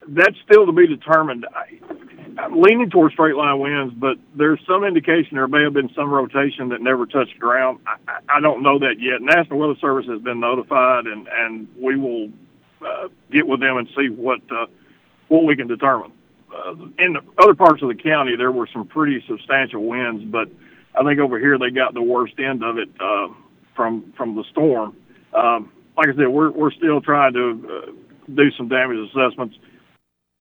That's still to be determined. I'm leaning towards straight line winds, but there's some indication there may have been some rotation that never touched the ground. I don't know that yet. National Weather Service has been notified, and we will get with them and see what we can determine. In the other parts of the county, there were some pretty substantial winds, but I think over here they got the worst end of it from the storm. Like I said, we're still trying to do some damage assessments.